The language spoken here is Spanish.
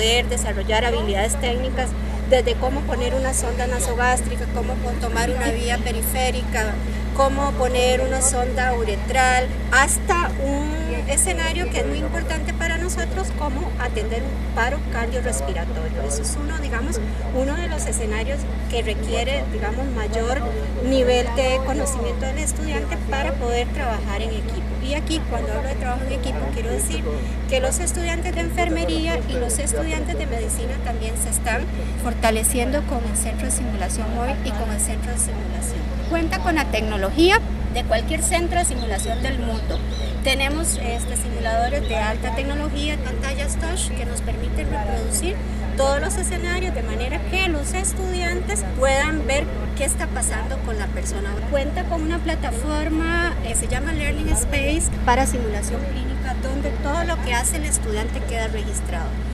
poder desarrollar habilidades técnicas desde cómo poner una sonda nasogástrica, cómo tomar una vía periférica, cómo poner una sonda uretral, hasta un escenario que es muy importante para nosotros, como atender un paro cardiorrespiratorio. Eso es uno de los escenarios que requiere, mayor nivel de conocimiento del estudiante para poder trabajar en equipo. Y aquí, cuando hablo de trabajo en equipo, quiero decir que los estudiantes de enfermería y los estudiantes de medicina también se están fortaleciendo con el Centro de Simulación Móvil y con el Centro de Simulación. Cuenta con la tecnología de cualquier centro de simulación del mundo. Tenemos simuladores de alta tecnología, pantallas touch, que nos permiten reproducir todos los escenarios de manera que los estudiantes puedan ver qué está pasando con la persona. Cuenta con una plataforma, se llama Learning Space, para simulación clínica, donde todo lo que hace el estudiante queda registrado.